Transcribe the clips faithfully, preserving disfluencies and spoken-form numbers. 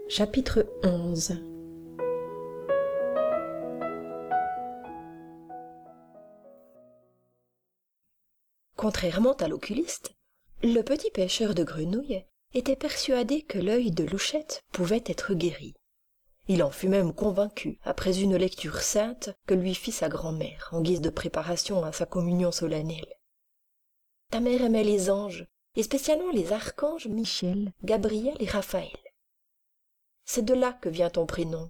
Chapitre onze. Contrairement à l'oculiste, le petit pêcheur de grenouilles était persuadé que l'œil de Louchette pouvait être guéri. Il en fut même convaincu après une lecture sainte que lui fit sa grand-mère en guise de préparation à sa communion solennelle. Ta mère aimait les anges, et spécialement les archanges Michel, Gabriel et Raphaël. C'est de là que vient ton prénom.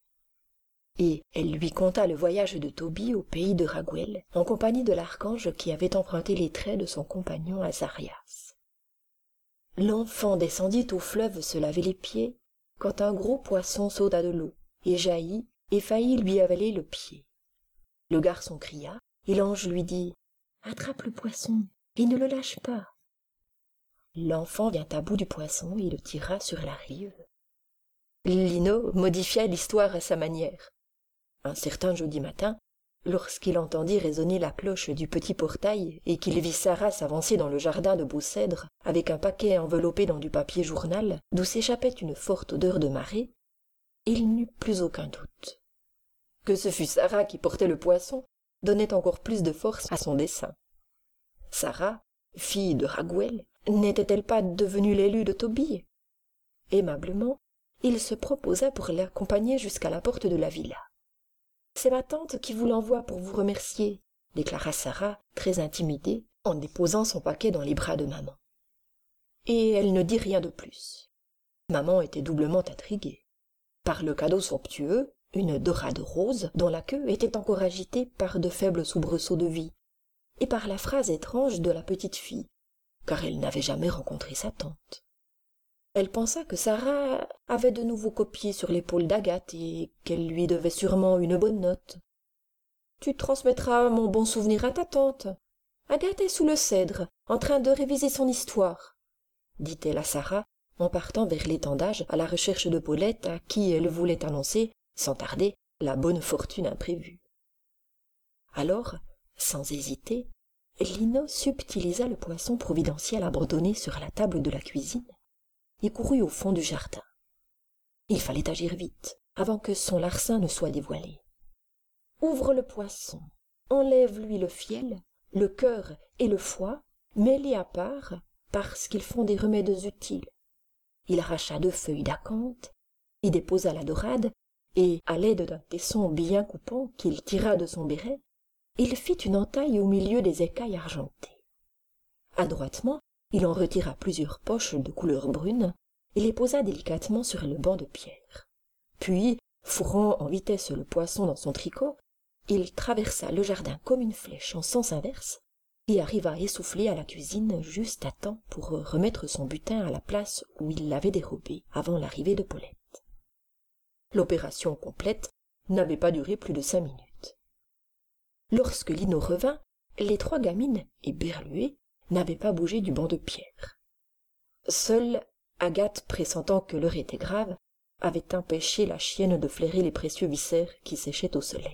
Et elle lui conta le voyage de Tobie au pays de Raguel, en compagnie de l'archange qui avait emprunté les traits de son compagnon Azarias. L'enfant descendit au fleuve se laver les pieds, quand un gros poisson sauta de l'eau, et jaillit, et faillit lui avaler le pied. Le garçon cria, et l'ange lui dit « Attrape le poisson, et ne le lâche pas !» L'enfant vient à bout du poisson et le tira sur la rive. Lino modifia l'histoire à sa manière. Un certain jeudi matin, lorsqu'il entendit résonner la cloche du petit portail et qu'il vit Sarah s'avancer dans le jardin de beaux cèdres avec un paquet enveloppé dans du papier journal d'où s'échappait une forte odeur de marée, il n'eut plus aucun doute. Que ce fût Sarah qui portait le poisson donnait encore plus de force à son dessein. Sarah, fille de Raguel, n'était-elle pas devenue l'élue de Tobie? Aimablement, il se proposa pour l'accompagner jusqu'à la porte de la villa. « C'est ma tante qui vous l'envoie pour vous remercier, » déclara Sarah, très intimidée, en déposant son paquet dans les bras de maman. Et elle ne dit rien de plus. Maman était doublement intriguée. Par le cadeau somptueux, une dorade rose dont la queue était encore agitée par de faibles soubresauts de vie, et par la phrase étrange de la petite fille, car elle n'avait jamais rencontré sa tante. Elle pensa que Sarah avait de nouveau copié sur l'épaule d'Agathe et qu'elle lui devait sûrement une bonne note. « Tu transmettras mon bon souvenir à ta tante. Agathe est sous le cèdre, en train de réviser son histoire, » dit-elle à Sarah en partant vers l'étendage à la recherche de Paulette à qui elle voulait annoncer, sans tarder, la bonne fortune imprévue. Alors, sans hésiter, Lino subtilisa le poisson providentiel abandonné sur la table de la cuisine et courut au fond du jardin. Il fallait agir vite, avant que son larcin ne soit dévoilé. Ouvre le poisson, enlève-lui le fiel, le cœur et le foie, mets-les à part, parce qu'ils font des remèdes utiles. Il arracha deux feuilles d'acanthe, y déposa la dorade, et, à l'aide d'un tesson bien coupant qu'il tira de son béret, il fit une entaille au milieu des écailles argentées. Adroitement, il en retira plusieurs poches de couleur brune et les posa délicatement sur le banc de pierre. Puis, fourrant en vitesse le poisson dans son tricot, il traversa le jardin comme une flèche en sens inverse et arriva essoufflé à la cuisine juste à temps pour remettre son butin à la place où il l'avait dérobé avant l'arrivée de Paulette. L'opération complète n'avait pas duré plus de cinq minutes. Lorsque Lino revint, les trois gamines, éberluées, n'avaient pas bougé du banc de pierre. Seule Agathe, pressentant que l'heure était grave, avait empêché la chienne de flairer les précieux viscères qui séchaient au soleil.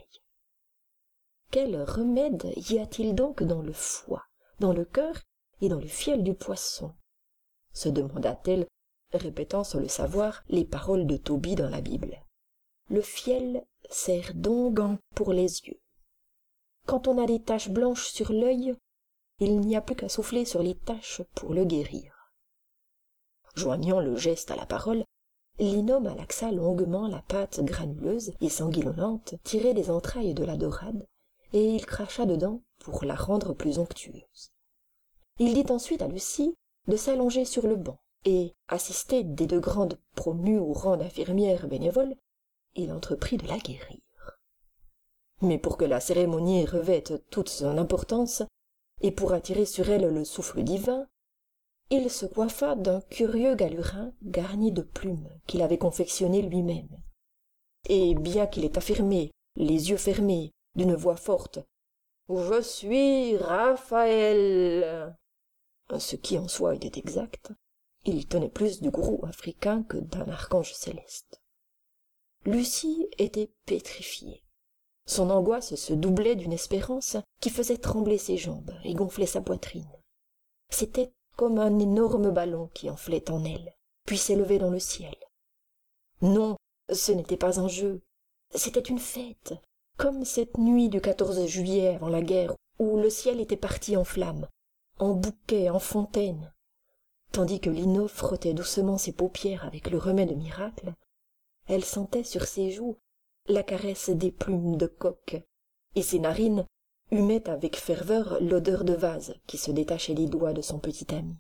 Quel remède y a-t-il donc dans le foie, dans le cœur et dans le fiel du poisson? Se demanda-t-elle, répétant sans le savoir les paroles de Tobie dans la Bible. Le fiel sert d'onguent pour les yeux. Quand on a des taches blanches sur l'œil, il n'y a plus qu'à souffler sur les taches pour le guérir. Joignant le geste à la parole, Lino malaxa longuement la pâte granuleuse et sanguinolente tirée des entrailles de la dorade, et il cracha dedans pour la rendre plus onctueuse. Il dit ensuite à Lucie de s'allonger sur le banc, et, assisté des deux grandes promues au rang d'infirmières bénévoles, il entreprit de la guérir. Mais pour que la cérémonie revête toute son importance, et pour attirer sur elle le souffle divin, il se coiffa d'un curieux galurin garni de plumes qu'il avait confectionné lui-même. Et bien qu'il ait affirmé, les yeux fermés, d'une voix forte « Je suis Raphaël !» ce qui en soi était exact, il tenait plus du gourou africain que d'un archange céleste. Lucie était pétrifiée. Son angoisse se doublait d'une espérance qui faisait trembler ses jambes et gonflait sa poitrine. C'était comme un énorme ballon qui enflait en elle, puis s'élevait dans le ciel. Non, ce n'était pas un jeu, c'était une fête, comme cette nuit du quatorze juillet avant la guerre, où le ciel était parti en flammes, en bouquets, en fontaines. Tandis que Lino frottait doucement ses paupières avec le remède miracle, elle sentait sur ses joues la caresse des plumes de coq, et ses narines humaient avec ferveur l'odeur de vase qui se détachait des doigts de son petit ami.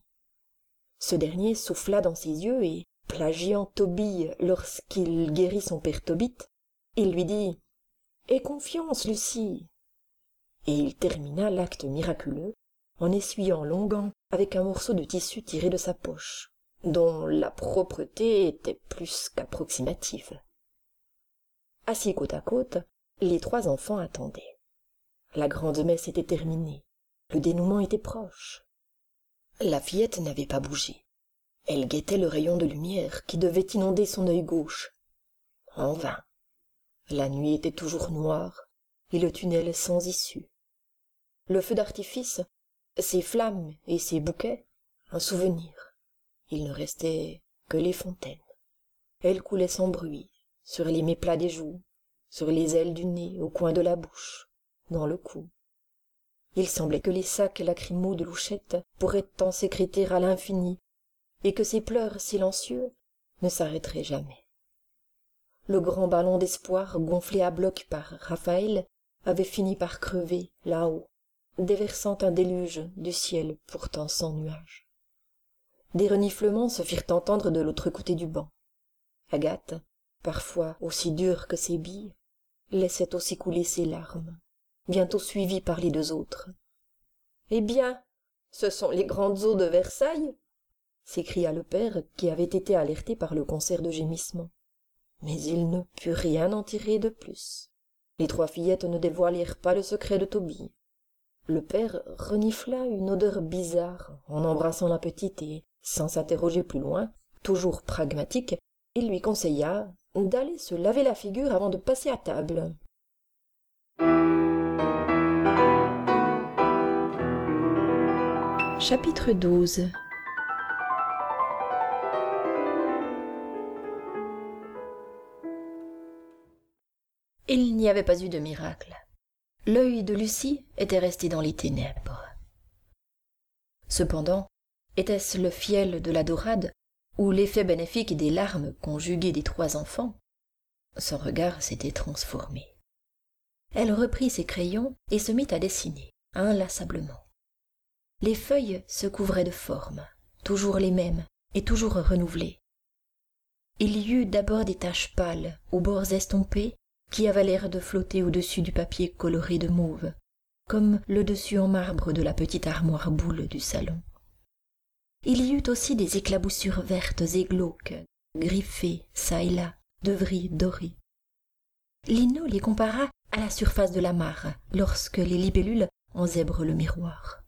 Ce dernier souffla dans ses yeux et, plagiant Tobie lorsqu'il guérit son père Tobit, il lui dit « Aie confiance, Lucie !» Et il termina l'acte miraculeux en essuyant l'onguent avec un morceau de tissu tiré de sa poche, dont la propreté était plus qu'approximative. Assis côte à côte, les trois enfants attendaient. La grande messe était terminée, le dénouement était proche. La fillette n'avait pas bougé. Elle guettait le rayon de lumière qui devait inonder son œil gauche. En vain. La nuit était toujours noire et le tunnel sans issue. Le feu d'artifice, ses flammes et ses bouquets, un souvenir. Il ne restait que les fontaines. Elles coulaient sans bruit, sur les méplats des joues, sur les ailes du nez, au coin de la bouche, dans le cou. Il semblait que les sacs lacrymaux de Louchette pourraient en sécréter à l'infini, et que ses pleurs silencieux ne s'arrêteraient jamais. Le grand ballon d'espoir gonflé à bloc par Raphaël avait fini par crever là-haut, déversant un déluge du ciel pourtant sans nuages. Des reniflements se firent entendre de l'autre côté du banc. Agathe, parfois aussi dure que ses billes, laissait aussi couler ses larmes, bientôt suivie par les deux autres. « Eh bien, ce sont les grandes eaux de Versailles !» s'écria le père, qui avait été alerté par le concert de gémissements. Mais il ne put rien en tirer de plus. Les trois fillettes ne dévoilèrent pas le secret de Tobie. Le père renifla une odeur bizarre en embrassant la petite et, sans s'interroger plus loin, toujours pragmatique, il lui conseilla d'aller se laver la figure avant de passer à table. Chapitre douze. Il n'y avait pas eu de miracle. L'œil de Lucie était resté dans les ténèbres. Cependant, était-ce le fiel de la dorade ou l'effet bénéfique des larmes conjuguées des trois enfants? Son regard s'était transformé. Elle reprit ses crayons et se mit à dessiner, inlassablement. Les feuilles se couvraient de formes, toujours les mêmes et toujours renouvelées. Il y eut d'abord des taches pâles, aux bords estompés, qui avaient l'air de flotter au-dessus du papier coloré de mauve, comme le dessus en marbre de la petite armoire boule du salon. Il y eut aussi des éclaboussures vertes et glauques, griffées, çà et là, de vris dorés. Lino les compara à la surface de la mare, lorsque les libellules enzèbrent le miroir.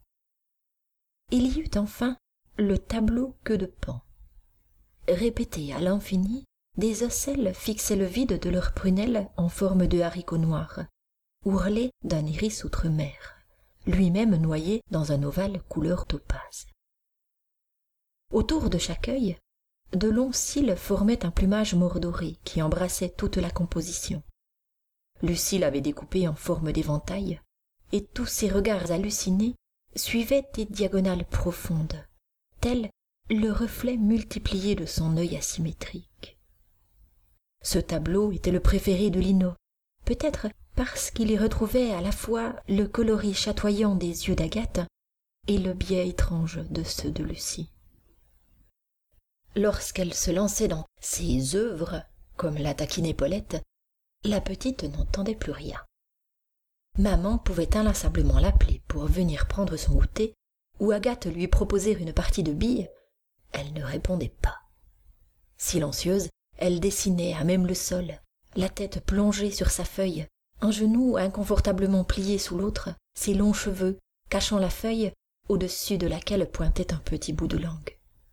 Il y eut enfin le tableau queue de paon. Répété à l'infini, des ocelles fixaient le vide de leurs prunelles en forme de haricots noirs, ourlés d'un iris outre-mer, lui-même noyé dans un ovale couleur topaze. Autour de chaque œil, de longs cils formaient un plumage mordoré qui embrassait toute la composition. Lucie l'avait découpé en forme d'éventail, et tous ses regards hallucinés suivaient des diagonales profondes, tel le reflet multiplié de son œil asymétrique. Ce tableau était le préféré de Lino, peut-être parce qu'il y retrouvait à la fois le coloris chatoyant des yeux d'Agathe et le biais étrange de ceux de Lucie. Lorsqu'elle se lançait dans ses œuvres, comme la taquinait Paulette, la petite n'entendait plus rien. Maman pouvait inlassablement l'appeler pour venir prendre son goûter, ou Agathe lui proposer une partie de billes, elle ne répondait pas. Silencieuse, elle dessinait à même le sol, la tête plongée sur sa feuille, un genou inconfortablement plié sous l'autre, ses longs cheveux cachant la feuille au-dessus de laquelle pointait un petit bout de langue.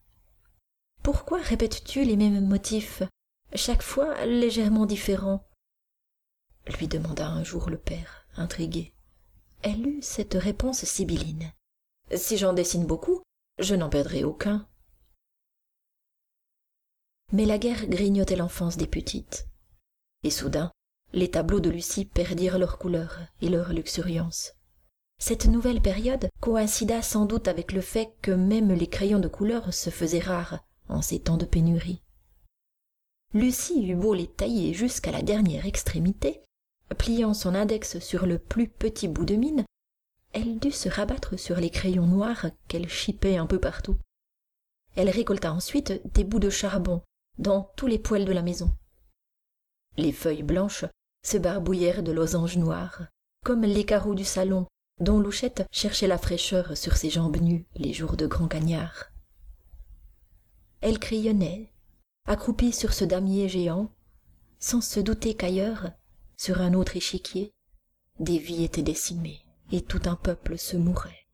« Pourquoi répètes-tu les mêmes motifs, chaque fois légèrement différents ?» lui demanda un jour le père, intrigué. Elle eut cette réponse sibylline. « Si j'en dessine beaucoup, je n'en perdrai aucun. » mais la guerre grignotait l'enfance des petites. Et soudain, les tableaux de Lucie perdirent leur couleur et leur luxuriance. Cette nouvelle période coïncida sans doute avec le fait que même les crayons de couleur se faisaient rares en ces temps de pénurie. Lucie eut beau les tailler jusqu'à la dernière extrémité, pliant son index sur le plus petit bout de mine, elle dut se rabattre sur les crayons noirs qu'elle chipait un peu partout. Elle récolta ensuite des bouts de charbon dans tous les poêles de la maison. Les feuilles blanches se barbouillèrent de losanges noirs, comme les carreaux du salon dont Louchette cherchait la fraîcheur sur ses jambes nues les jours de grand cagnard. Elle crayonnait, accroupie sur ce damier géant, sans se douter qu'ailleurs, sur un autre échiquier, des vies étaient décimées et tout un peuple se mourait.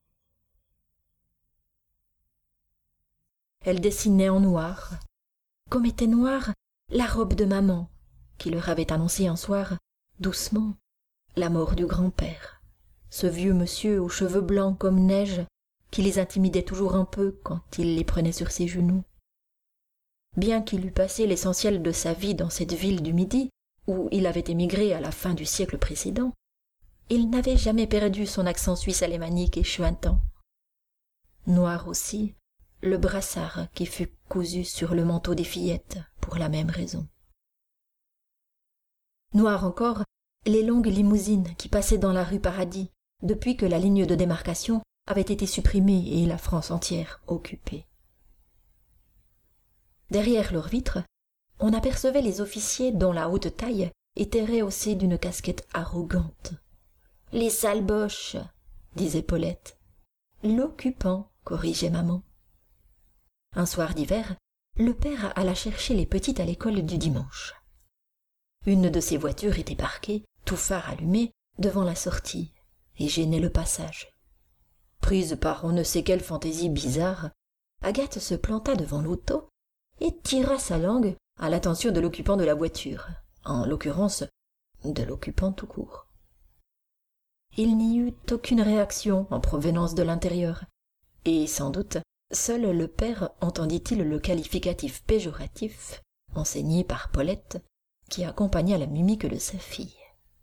Elle dessinait en noir, comme était noire la robe de maman, qui leur avait annoncé un soir, doucement, la mort du grand-père, ce vieux monsieur aux cheveux blancs comme neige, qui les intimidait toujours un peu quand il les prenait sur ses genoux. Bien qu'il eût passé l'essentiel de sa vie dans cette ville du Midi, où il avait émigré à la fin du siècle précédent, il n'avait jamais perdu son accent suisse alémanique et chuintant. Noir aussi, le brassard qui fut cousu sur le manteau des fillettes pour la même raison. Noir encore, les longues limousines qui passaient dans la rue Paradis depuis que la ligne de démarcation avait été supprimée et la France entière occupée. Derrière leurs vitres, on apercevait les officiers dont la haute taille était rehaussée d'une casquette arrogante. « Les sales boches !» disait Paulette. « L'occupant !» corrigeait maman. Un soir d'hiver, le père alla chercher les petites à l'école du dimanche. Une de ses voitures était parquée, tout phare allumé, devant la sortie, et gênait le passage. Prise par on ne sait quelle fantaisie bizarre, Agathe se planta devant l'auto et tira sa langue à l'attention de l'occupant de la voiture, en l'occurrence de l'occupant tout court. Il n'y eut aucune réaction en provenance de l'intérieur, et sans doute seul le père entendit-il le qualificatif péjoratif enseigné par Paulette, qui accompagna la mimique de sa fille.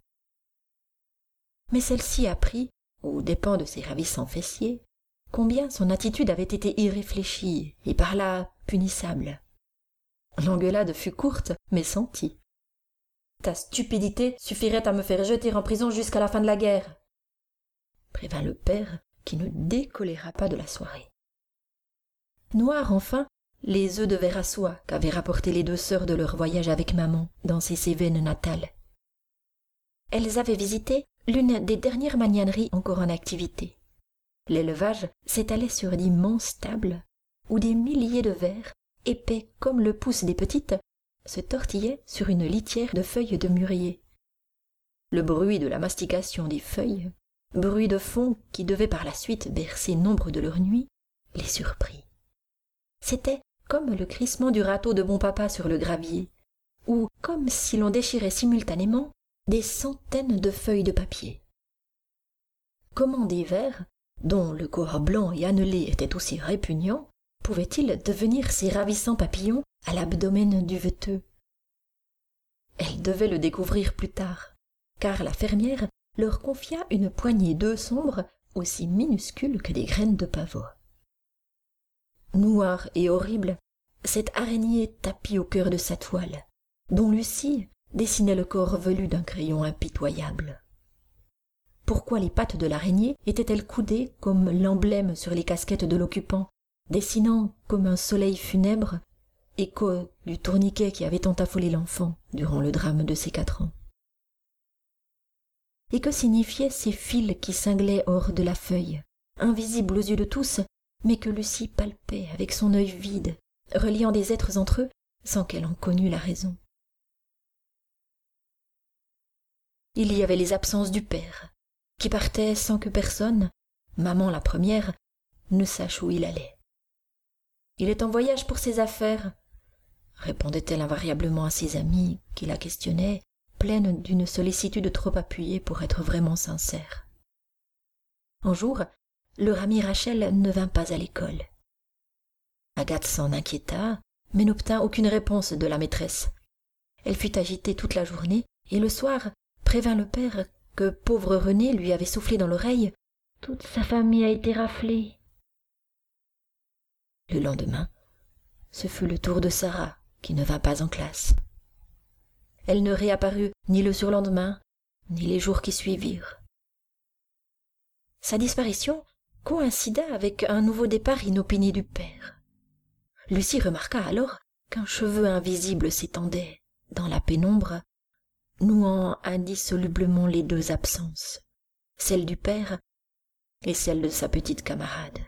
Mais celle-ci apprit, aux dépens de ses ravissants fessiers, combien son attitude avait été irréfléchie et par là punissable. L'engueulade fut courte, mais sentie. « Ta stupidité suffirait à me faire jeter en prison jusqu'à la fin de la guerre !» prévint le père, qui ne décoléra pas de la soirée. Noirs, enfin, les œufs de verre à soie qu'avaient rapportés les deux sœurs de leur voyage avec maman dans ses Cévennes natales. Elles avaient visité l'une des dernières magnaneries encore en activité. L'élevage s'étalait sur d'immenses tables où des milliers de vers, épais comme le pouce des petites, se tortillaient sur une litière de feuilles de mûrier. Le bruit de la mastication des feuilles, bruit de fond qui devait par la suite bercer nombre de leurs nuits, les surprit. C'était comme le crissement du râteau de bon papa sur le gravier, ou comme si l'on déchirait simultanément des centaines de feuilles de papier. Comment des vers, dont le corps blanc et annelé était aussi répugnant, pouvaient-ils devenir ces ravissants papillons à l'abdomen duveteux? Elle devait le découvrir plus tard, car la fermière leur confia une poignée d'œufs sombres aussi minuscules que des graines de pavot. Noire et horrible, cette araignée tapie au cœur de sa toile, dont Lucie dessinait le corps velu d'un crayon impitoyable. Pourquoi les pattes de l'araignée étaient-elles coudées comme l'emblème sur les casquettes de l'occupant, dessinant comme un soleil funèbre, écho du tourniquet qui avait tant affolé l'enfant durant le drame de ses quatre ans? Et que signifiaient ces fils qui cinglaient hors de la feuille, invisibles aux yeux de tous, mais que Lucie palpait avec son œil vide, reliant des êtres entre eux sans qu'elle en connût la raison? Il y avait les absences du père, qui partait sans que personne, maman la première, ne sache où il allait. « Il est en voyage pour ses affaires », répondait-elle invariablement à ses amies qui la questionnaient, pleines d'une sollicitude trop appuyée pour être vraiment sincère. Un jour, leur amie Rachel ne vint pas à l'école. Agathe s'en inquiéta, mais n'obtint aucune réponse de la maîtresse. Elle fut agitée toute la journée, et le soir prévint le père que pauvre René lui avait soufflé dans l'oreille « Toute sa famille a été raflée ». Le lendemain, ce fut le tour de Sarah, qui ne vint pas en classe. Elle ne réapparut ni le surlendemain, ni les jours qui suivirent. Sa disparition coïncida avec un nouveau départ inopiné du père. Lucie remarqua alors qu'un cheveu invisible s'étendait dans la pénombre, nouant indissolublement les deux absences, celle du père et celle de sa petite camarade.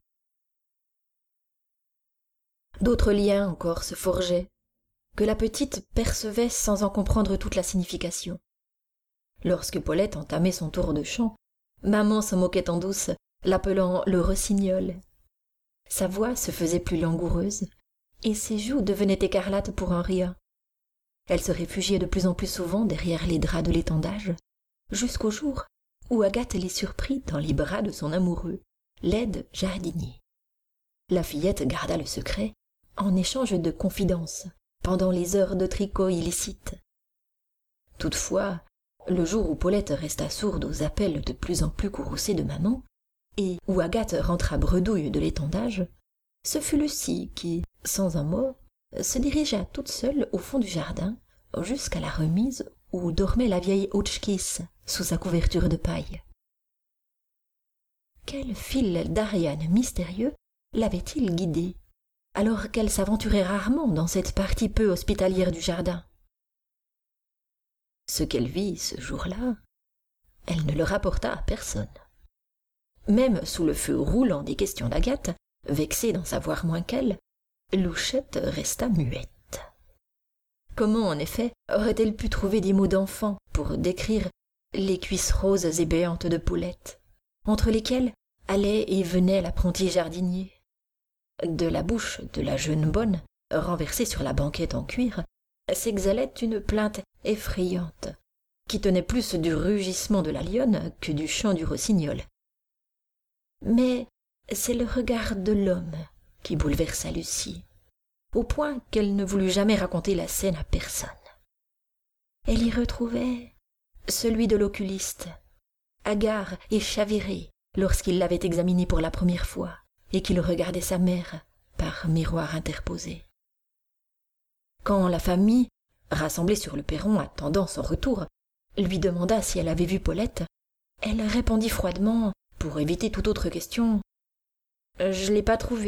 D'autres liens encore se forgeaient, que la petite percevait sans en comprendre toute la signification. Lorsque Paulette entamait son tour de chant, maman se moquait en douce, l'appelant le rossignol. Sa voix se faisait plus langoureuse, et ses joues devenaient écarlates pour un rien. Elle se réfugiait de plus en plus souvent derrière les draps de l'étendage, jusqu'au jour où Agathe les surprit dans les bras de son amoureux, laide jardinier. La fillette garda le secret en échange de confidences pendant les heures de tricot illicite. Toutefois, le jour où Paulette resta sourde aux appels de plus en plus courroucés de maman, et où Agathe rentra bredouille de l'étendage, ce fut Lucie qui, sans un mot, se dirigea toute seule au fond du jardin, jusqu'à la remise où dormait la vieille Hotchkiss sous sa couverture de paille. Quel fil d'Ariane mystérieux l'avait-il guidée, alors qu'elle s'aventurait rarement dans cette partie peu hospitalière du jardin? Ce qu'elle vit ce jour-là, elle ne le rapporta à personne. Même sous le feu roulant des questions d'Agathe, vexée d'en savoir moins qu'elle, Louchette resta muette. Comment, en effet, aurait-elle pu trouver des mots d'enfant pour décrire les cuisses roses et béantes de Paulette, entre lesquelles allait et venait l'apprenti jardinier? De la bouche de la jeune bonne, renversée sur la banquette en cuir, s'exhalait une plainte effrayante, qui tenait plus du rugissement de la lionne que du chant du rossignol. Mais c'est le regard de l'homme qui bouleversa Lucie, au point qu'elle ne voulut jamais raconter la scène à personne. Elle y retrouvait celui de l'oculiste, hagard et chaviré lorsqu'il l'avait examiné pour la première fois et qu'il regardait sa mère par miroir interposé. Quand la famille, rassemblée sur le perron attendant son retour, lui demanda si elle avait vu Paulette, elle répondit froidement, pour éviter toute autre question, « Je l'ai pas trouvée. »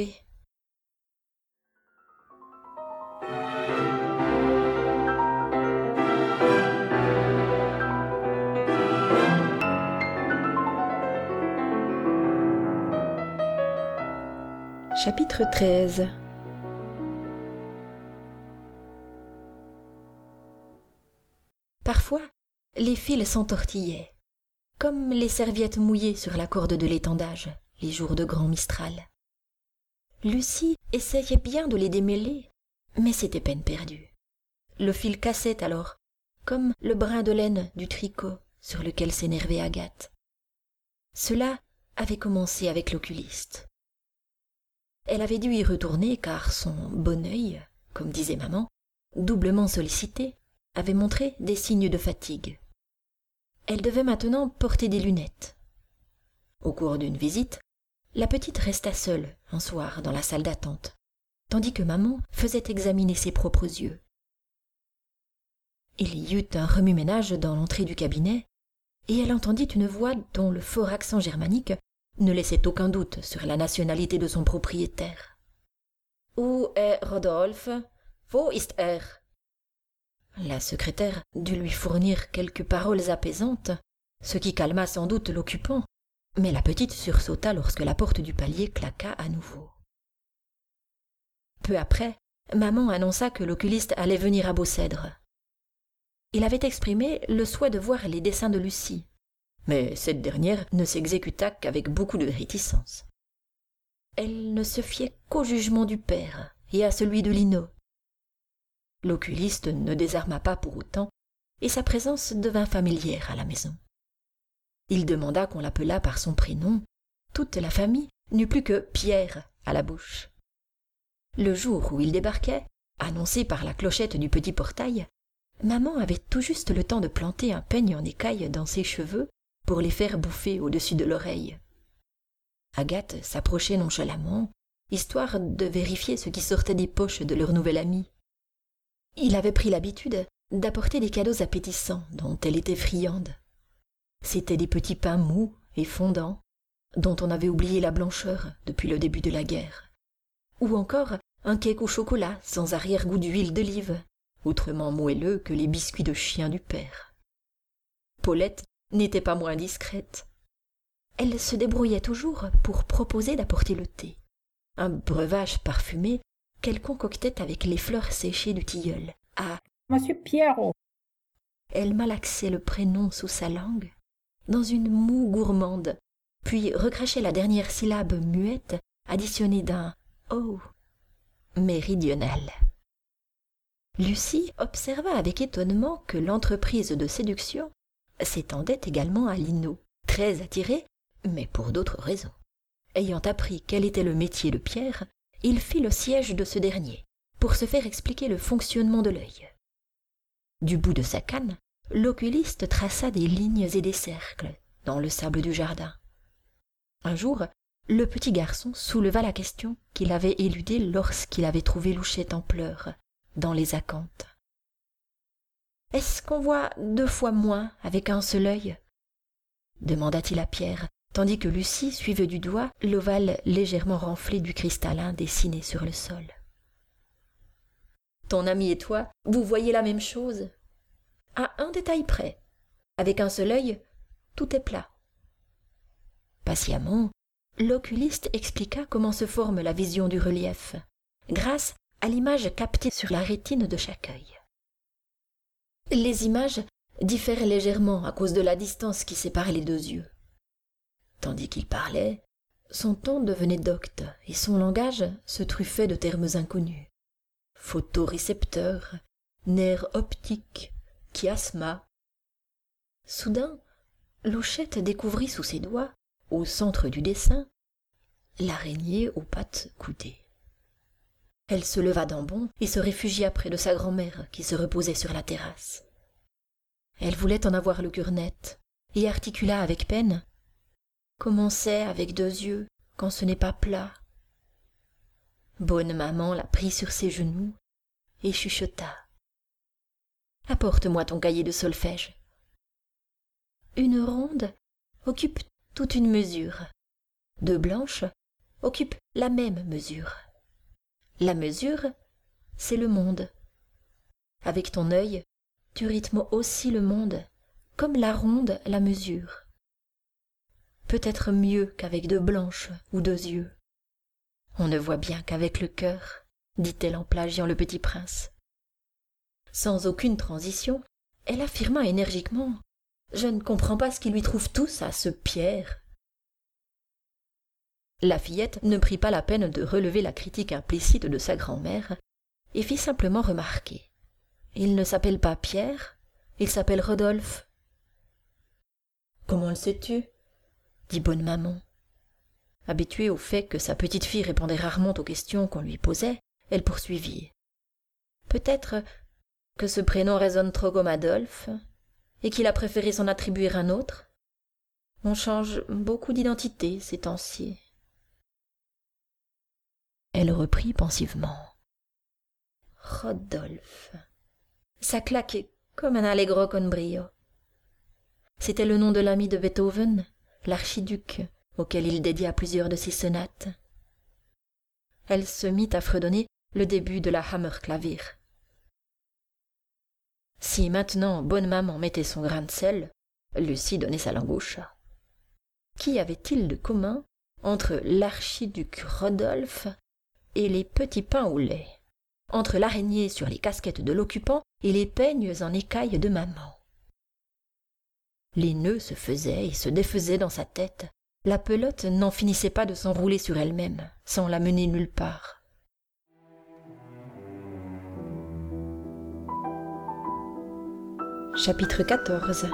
Chapitre treize. Parfois, les fils s'entortillaient, comme les serviettes mouillées sur la corde de l'étendage, les jours de grand Mistral. Lucie essayait bien de les démêler, mais c'était peine perdue. Le fil cassait alors, comme le brin de laine du tricot sur lequel s'énervait Agathe. Cela avait commencé avec l'oculiste. Elle avait dû y retourner car son bon œil, comme disait maman, doublement sollicité, avait montré des signes de fatigue. Elle devait maintenant porter des lunettes. Au cours d'une visite, la petite resta seule un soir dans la salle d'attente, tandis que maman faisait examiner ses propres yeux. Il y eut un remue-ménage dans l'entrée du cabinet, et elle entendit une voix dont le fort accent germanique ne laissait aucun doute sur la nationalité de son propriétaire. « Où est Rodolphe? Wo ist er ?» La secrétaire dut lui fournir quelques paroles apaisantes, ce qui calma sans doute l'occupant, mais la petite sursauta lorsque la porte du palier claqua à nouveau. Peu après, maman annonça que l'oculiste allait venir à Beaucèdre. Il avait exprimé le souhait de voir les dessins de Lucie, mais cette dernière ne s'exécuta qu'avec beaucoup de réticence. Elle ne se fiait qu'au jugement du père et à celui de Lino. L'oculiste ne désarma pas pour autant, et sa présence devint familière à la maison. Il demanda qu'on l'appelât par son prénom. Toute la famille n'eut plus que Pierre à la bouche. Le jour où il débarquait, annoncé par la clochette du petit portail, maman avait tout juste le temps de planter un peigne en écaille dans ses cheveux pour les faire bouffer au-dessus de l'oreille. Agathe s'approchait nonchalamment, histoire de vérifier ce qui sortait des poches de leur nouvel ami. Il avait pris l'habitude d'apporter des cadeaux appétissants dont elle était friande. C'étaient des petits pains mous et fondants, dont on avait oublié la blancheur depuis le début de la guerre, ou encore un cake au chocolat sans arrière-goût d'huile d'olive, autrement moelleux que les biscuits de chien du père. Paulette n'était pas moins discrète. Elle se débrouillait toujours pour proposer d'apporter le thé, un breuvage parfumé qu'elle concoctait avec les fleurs séchées du tilleul. À Monsieur Pierrot. Elle malaxait le prénom sous sa langue, dans une moue gourmande, puis recrachait la dernière syllabe muette additionnée d'un « oh » méridional. Lucie observa avec étonnement que l'entreprise de séduction s'étendait également à Lino, très attiré, mais pour d'autres raisons. Ayant appris quel était le métier de Pierre, il fit le siège de ce dernier, pour se faire expliquer le fonctionnement de l'œil. Du bout de sa canne, l'oculiste traça des lignes et des cercles dans le sable du jardin. Un jour, le petit garçon souleva la question qu'il avait éludée lorsqu'il avait trouvé Louchette en pleurs, dans les acanthes. « Est-ce qu'on voit deux fois moins avec un seul œil ?» demanda-t-il à Pierre, tandis que Lucie suivait du doigt l'ovale légèrement renflé du cristallin dessiné sur le sol. « Ton ami et toi, vous voyez la même chose, à un détail près. Avec un seul œil, tout est plat. » Patiemment, l'oculiste expliqua comment se forme la vision du relief, grâce à l'image captée sur la rétine de chaque œil. Les images diffèrent légèrement à cause de la distance qui sépare les deux yeux. Tandis qu'il parlait, son ton devenait docte et son langage se truffait de termes inconnus. Photorécepteur, nerf optique, chiasma. Soudain, Louchette découvrit sous ses doigts, au centre du dessin, l'araignée aux pattes coudées. Elle se leva d'un bond et se réfugia près de sa grand-mère qui se reposait sur la terrasse. Elle voulait en avoir le cœur net et articula avec peine « Comment c'est avec deux yeux quand ce n'est pas plat ?» Bonne maman la prit sur ses genoux et chuchota « Apporte-moi ton cahier de solfège. » Une ronde occupe toute une mesure. Deux blanches occupent la même mesure. La mesure, c'est le monde. Avec ton œil, tu rythmes aussi le monde, comme la ronde la mesure. Peut-être mieux qu'avec deux blanches ou deux yeux. On ne voit bien qu'avec le cœur, dit-elle en plagiant le Petit Prince. Sans aucune transition, elle affirma énergiquement « Je ne comprends pas ce qu'ils lui trouvent tous à ce Pierre. » La fillette ne prit pas la peine de relever la critique implicite de sa grand-mère et fit simplement remarquer « Il ne s'appelle pas Pierre, il s'appelle Rodolphe. »« Comment le sais-tu » dit bonne maman. Habituée au fait que sa petite fille répondait rarement aux questions qu'on lui posait, elle poursuivit. « Peut-être que ce prénom résonne trop comme Adolphe et qu'il a préféré s'en attribuer un autre. On change beaucoup d'identité ces temps-ci. » Elle reprit pensivement. « Rodolphe. Ça claque comme un allegro con brio. » C'était le nom de l'ami de Beethoven, l'archiduc, auquel il dédia plusieurs de ses sonates. Elle se mit à fredonner le début de la Hammerklavier. Si maintenant bonne maman mettait son grain de sel, Lucie donnait sa langue au chat. Qu'y avait-il de commun entre l'archiduc Rodolphe et les petits pains au lait, entre l'araignée sur les casquettes de l'occupant et les peignes en écailles de maman? Les nœuds se faisaient et se défaisaient dans sa tête. La pelote n'en finissait pas de s'enrouler sur elle-même, sans la mener nulle part. Chapitre quatorze.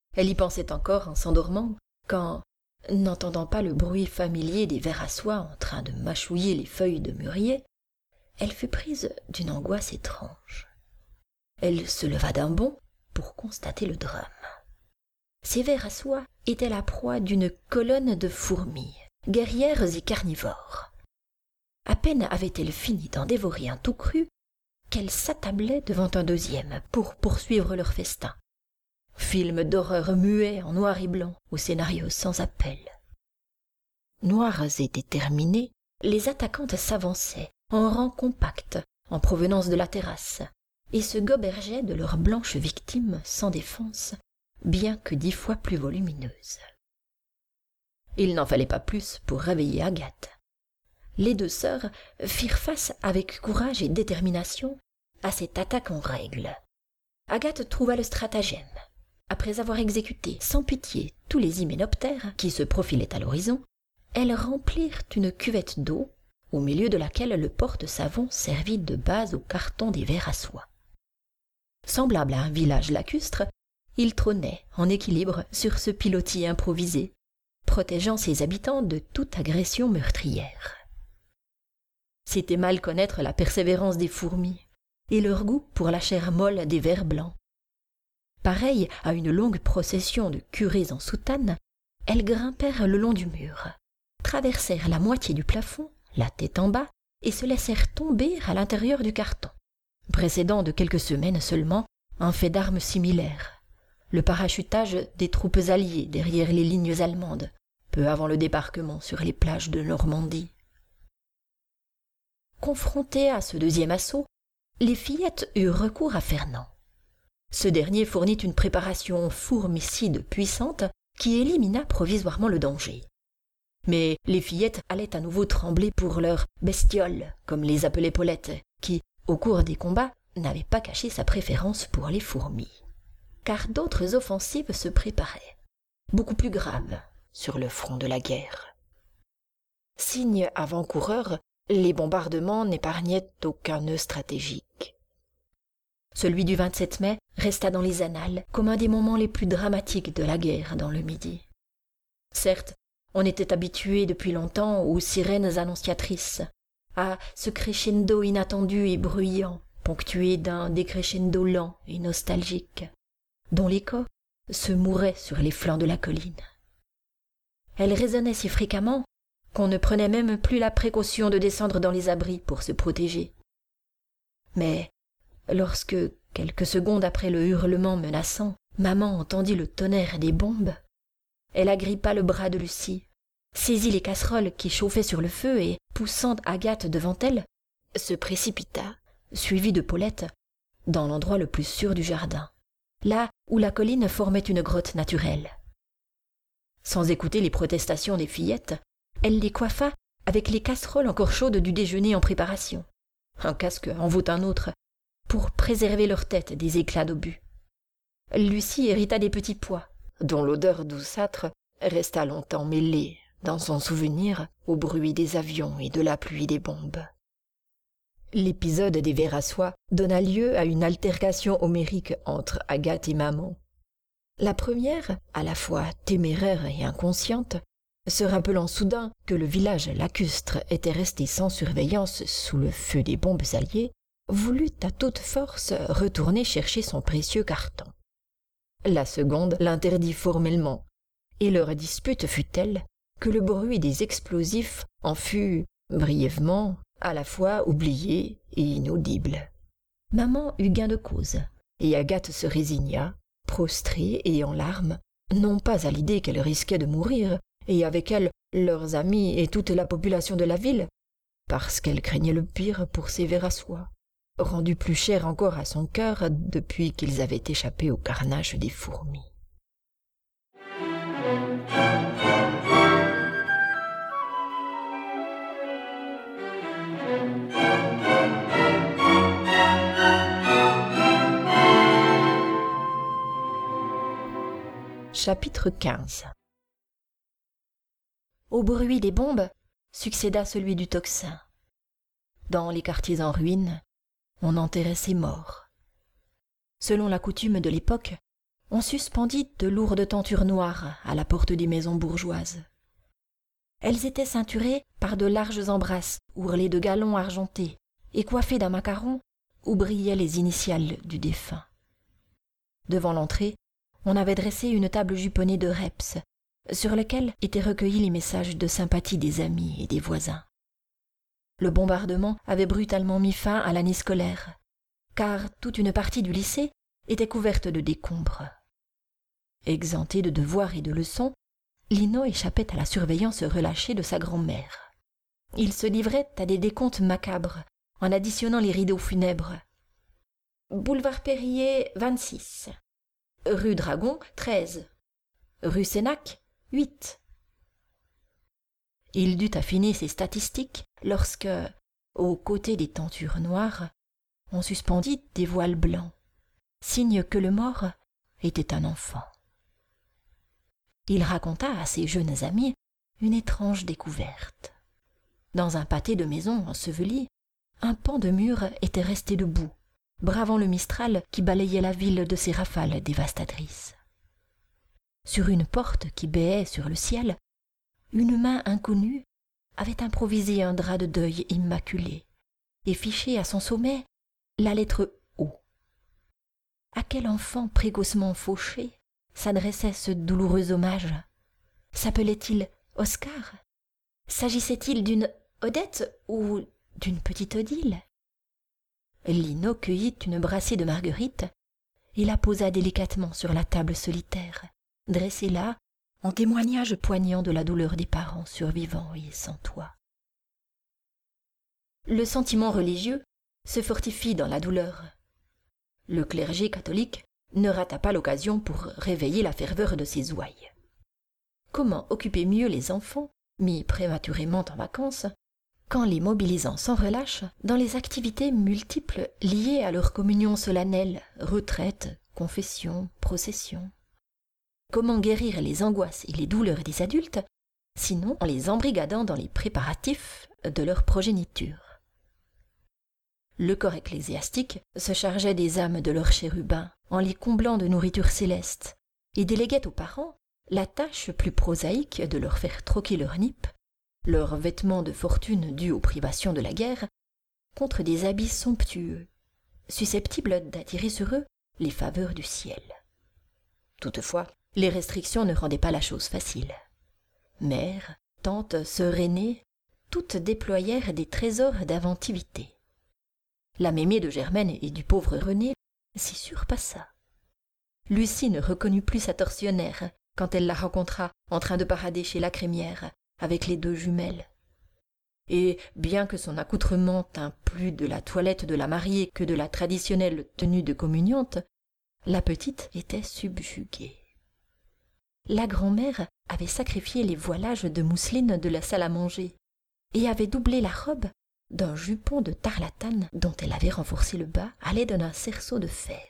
Elle y pensait encore en s'endormant, quand, n'entendant pas le bruit familier des vers à soie en train de mâchouiller les feuilles de mûrier, elle fut prise d'une angoisse étrange. Elle se leva d'un bond pour constater le drame. Ces vers à soie étaient la proie d'une colonne de fourmis, guerrières et carnivores. À peine avait-elle fini d'en dévorer un tout cru, qu'elles s'attablaient devant un deuxième pour poursuivre leur festin. Film d'horreur muet en noir et blanc, au scénario sans appel. Noires et déterminées, les attaquantes s'avançaient, en rang compact, en provenance de la terrasse, et se gobergeaient de leurs blanches victimes sans défense, bien que dix fois plus volumineuses. Il n'en fallait pas plus pour réveiller Agathe. Les deux sœurs firent face avec courage et détermination à cette attaque en règle. Agathe trouva le stratagème. Après avoir exécuté sans pitié tous les hyménoptères qui se profilaient à l'horizon, elles remplirent une cuvette d'eau, au milieu de laquelle le porte-savon servit de base au carton des vers à soie. Semblable à un village lacustre, il trônait en équilibre sur ce pilotis improvisé, protégeant ses habitants de toute agression meurtrière. C'était mal connaître la persévérance des fourmis et leur goût pour la chair molle des vers blancs. Pareilles à une longue procession de curés en soutane, elles grimpèrent le long du mur, traversèrent la moitié du plafond, la tête en bas, et se laissèrent tomber à l'intérieur du carton, précédant de quelques semaines seulement un fait d'armes similaire, le parachutage des troupes alliées derrière les lignes allemandes, peu avant le débarquement sur les plages de Normandie. Confrontées à ce deuxième assaut, les fillettes eurent recours à Fernand. Ce dernier fournit une préparation fourmicide puissante qui élimina provisoirement le danger. Mais les fillettes allaient à nouveau trembler pour leurs bestioles, comme les appelait Paulette, qui, au cours des combats, n'avait pas caché sa préférence pour les fourmis. Car d'autres offensives se préparaient, beaucoup plus graves, sur le front de la guerre. Signe avant-coureur, les bombardements n'épargnaient aucun nœud stratégique. Celui du vingt-sept mai resta dans les annales comme un des moments les plus dramatiques de la guerre dans le Midi. Certes, on était habitué depuis longtemps aux sirènes annonciatrices, à ce crescendo inattendu et bruyant, ponctué d'un décrescendo lent et nostalgique, dont l'écho se mourait sur les flancs de la colline. Elles résonnaient si fréquemment qu'on ne prenait même plus la précaution de descendre dans les abris pour se protéger. Mais lorsque, quelques secondes après le hurlement menaçant, maman entendit le tonnerre des bombes, elle agrippa le bras de Lucie, saisit les casseroles qui chauffaient sur le feu et, poussant Agathe devant elle, se précipita, suivie de Paulette, dans l'endroit le plus sûr du jardin, là où la colline formait une grotte naturelle. Sans écouter les protestations des fillettes, elle les coiffa avec les casseroles encore chaudes du déjeuner en préparation. Un casque en vaut un autre, pour préserver leur tête des éclats d'obus. Lucie hérita des petits pois, dont l'odeur douceâtre resta longtemps mêlée, dans son souvenir, au bruit des avions et de la pluie des bombes. L'épisode des vers à soie donna lieu à une altercation homérique entre Agathe et maman. La première, à la fois téméraire et inconsciente, se rappelant soudain que le village lacustre était resté sans surveillance sous le feu des bombes alliées, voulut à toute force retourner chercher son précieux carton. La seconde l'interdit formellement, et leur dispute fut telle que le bruit des explosifs en fut, brièvement, à la fois oublié et inaudible. Maman eut gain de cause, et Agathe se résigna, prostrée et en larmes, non pas à l'idée qu'elle risquait de mourir, et avec elle leurs amis et toute la population de la ville, parce qu'elle craignait le pire pour ses vers à soie, rendus plus chers encore à son cœur depuis qu'ils avaient échappé au carnage des fourmis. Chapitre quinze. Au bruit des bombes succéda celui du tocsin. Dans les quartiers en ruine, on enterrait ses morts. Selon la coutume de l'époque, on suspendit de lourdes tentures noires à la porte des maisons bourgeoises. Elles étaient ceinturées par de larges embrasses ourlées de galons argentés et coiffées d'un macaron où brillaient les initiales du défunt. Devant l'entrée, on avait dressé une table juponnée de reps, sur laquelle étaient recueillis les messages de sympathie des amis et des voisins. Le bombardement avait brutalement mis fin à l'année scolaire, car toute une partie du lycée était couverte de décombres. Exempté de devoirs et de leçons, Lino échappait à la surveillance relâchée de sa grand-mère. Il se livrait à des décomptes macabres, en additionnant les rideaux funèbres. Boulevard Périer, vingt-six. Rue Dragon, treize. Rue Sénac, huit. Il dut affiner ses statistiques lorsque, aux côtés des tentures noires, on suspendit des voiles blancs, signe que le mort était un enfant. Il raconta à ses jeunes amis une étrange découverte. Dans un pâté de maisons ensevelies, un pan de mur était resté debout, bravant le mistral qui balayait la ville de ses rafales dévastatrices. Sur une porte qui béait sur le ciel, une main inconnue avait improvisé un drap de deuil immaculé et fiché à son sommet la lettre O. À quel enfant précocement fauché s'adressait ce douloureux hommage? S'appelait-il Oscar? S'agissait-il d'une Odette ou d'une petite Odile? Lino cueillit une brassée de marguerites et la posa délicatement sur la table solitaire, dressée là en témoignage poignant de la douleur des parents survivants et sans toit. Le sentiment religieux se fortifie dans la douleur. Le clergé catholique ne rata pas l'occasion pour réveiller la ferveur de ses ouailles. Comment occuper mieux les enfants, mis prématurément en vacances, qu'en les mobilisant sans relâche dans les activités multiples liées à leur communion solennelle, retraite, confession, procession? Comment guérir les angoisses et les douleurs des adultes, sinon en les embrigadant dans les préparatifs de leur progéniture? Le corps ecclésiastique se chargeait des âmes de leurs chérubins en les comblant de nourriture céleste et déléguait aux parents la tâche plus prosaïque de leur faire troquer leur nippe, leurs vêtements de fortune dus aux privations de la guerre, contre des habits somptueux, susceptibles d'attirer sur eux les faveurs du ciel. Toutefois, les restrictions ne rendaient pas la chose facile. Mère, tante, sœur aînée, toutes déployèrent des trésors d'inventivité. La mémé de Germaine et du pauvre René s'y surpassa. Lucie ne reconnut plus sa tortionnaire quand elle la rencontra en train de parader chez la crémière avec les deux jumelles. Et bien que son accoutrement tînt plus de la toilette de la mariée que de la traditionnelle tenue de communiante, la petite était subjuguée. La grand-mère avait sacrifié les voilages de mousseline de la salle à manger et avait doublé la robe d'un jupon de tarlatane dont elle avait renforcé le bas à l'aide d'un cerceau de fer.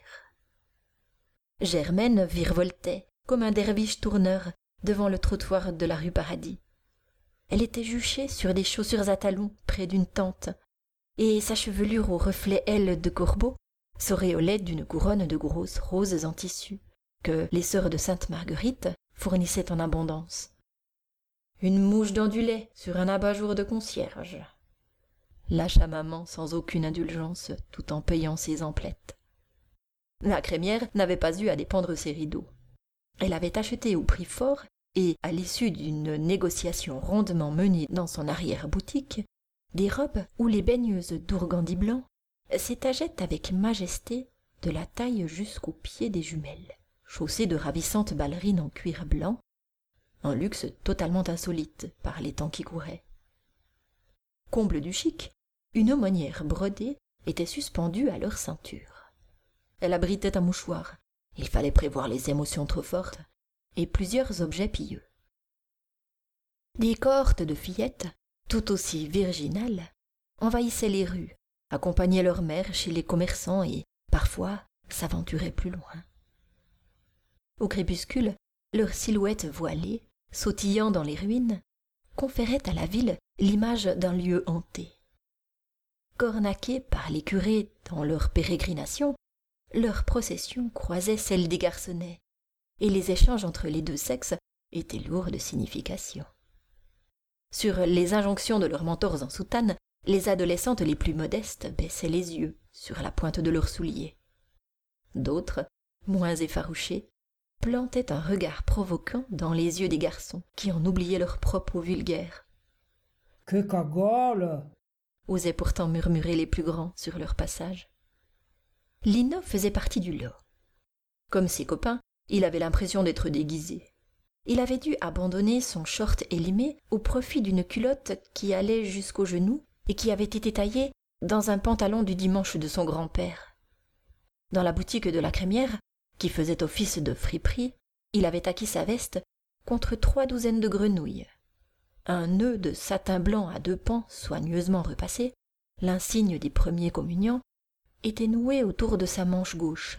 Germaine virevoltait comme un derviche tourneur devant le trottoir de la rue Paradis. Elle était juchée sur des chaussures à talons près d'une tente, et sa chevelure aux reflets ailes de corbeau s'auréolait d'une couronne de grosses roses en tissu que les sœurs de Sainte-Marguerite fournissaient en abondance. Une mouche d'andoulet sur un abat-jour de concierge. Lâcha maman sans aucune indulgence, tout en payant ses emplettes. La crémière n'avait pas eu à dépendre ses rideaux. Elle avait acheté au prix fort, et à l'issue d'une négociation rondement menée dans son arrière-boutique, des robes où les baigneuses d'ourgandi blanc s'étageaient avec majesté de la taille jusqu'aux pieds des jumelles, chaussées de ravissantes ballerines en cuir blanc, un luxe totalement insolite par les temps qui couraient. Comble du chic, une aumônière brodée était suspendue à leur ceinture. Elle abritait un mouchoir, il fallait prévoir les émotions trop fortes, et plusieurs objets pieux. Des cohortes de fillettes, tout aussi virginales, envahissaient les rues, accompagnaient leurs mères chez les commerçants et, parfois, s'aventuraient plus loin. Au crépuscule, leurs silhouettes voilées, sautillant dans les ruines, conféraient à la ville l'image d'un lieu hanté. Cornaqués par les curés dans leur pérégrination, leur procession croisait celle des garçonnets, et les échanges entre les deux sexes étaient lourds de signification. Sur les injonctions de leurs mentors en soutane, les adolescentes les plus modestes baissaient les yeux sur la pointe de leurs souliers. D'autres, moins effarouchées, plantaient un regard provoquant dans les yeux des garçons qui en oubliaient leurs propos vulgaires. « Que cagole !» osaient pourtant murmurer les plus grands sur leur passage. Lino faisait partie du lot. Comme ses copains, il avait l'impression d'être déguisé. Il avait dû abandonner son short élimé au profit d'une culotte qui allait jusqu'aux genoux et qui avait été taillée dans un pantalon du dimanche de son grand-père. Dans la boutique de la crémière, qui faisait office de friperie, il avait acquis sa veste contre trois douzaines de grenouilles. Un nœud de satin blanc à deux pans soigneusement repassé, l'insigne des premiers communiants, était noué autour de sa manche gauche.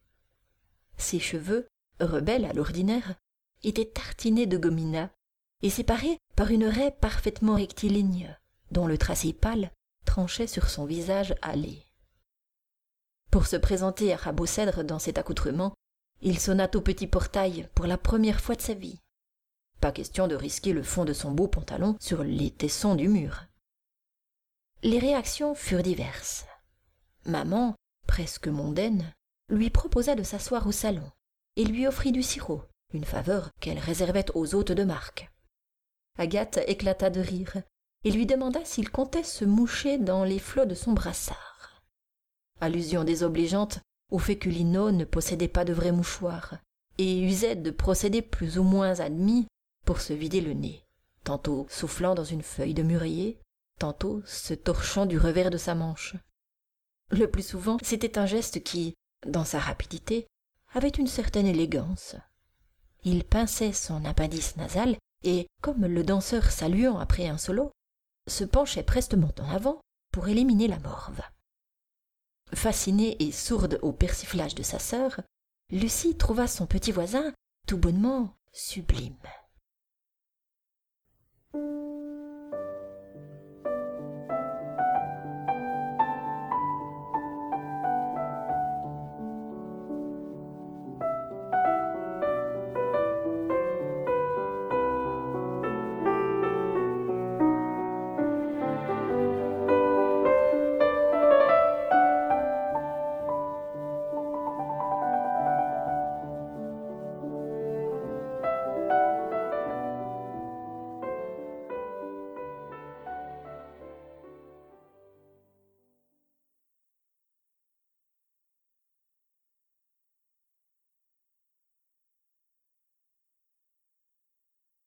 Ses cheveux, rebelles à l'ordinaire, étaient tartinés de gomina et séparés par une raie parfaitement rectiligne, dont le tracé pâle tranchait sur son visage hâlé. Pour se présenter à Rabocèdre dans cet accoutrement, il sonna au petit portail pour la première fois de sa vie. Pas question de risquer le fond de son beau pantalon sur les tessons du mur. Les réactions furent diverses. Maman, presque mondaine, lui proposa de s'asseoir au salon et lui offrit du sirop, une faveur qu'elle réservait aux hôtes de marque. Agathe éclata de rire et lui demanda s'il comptait se moucher dans les flots de son brassard. Allusion désobligeante au fait que Lino ne possédait pas de vrai mouchoir et usait de procédés plus ou moins admis pour se vider le nez, tantôt soufflant dans une feuille de mûrier, tantôt se torchant du revers de sa manche. Le plus souvent, c'était un geste qui, dans sa rapidité, avait une certaine élégance. Il pinçait son appendice nasal et, comme le danseur saluant après un solo, se penchait prestement en avant pour éliminer la morve. Fascinée et sourde au persiflage de sa sœur, Lucie trouva son petit voisin tout bonnement sublime.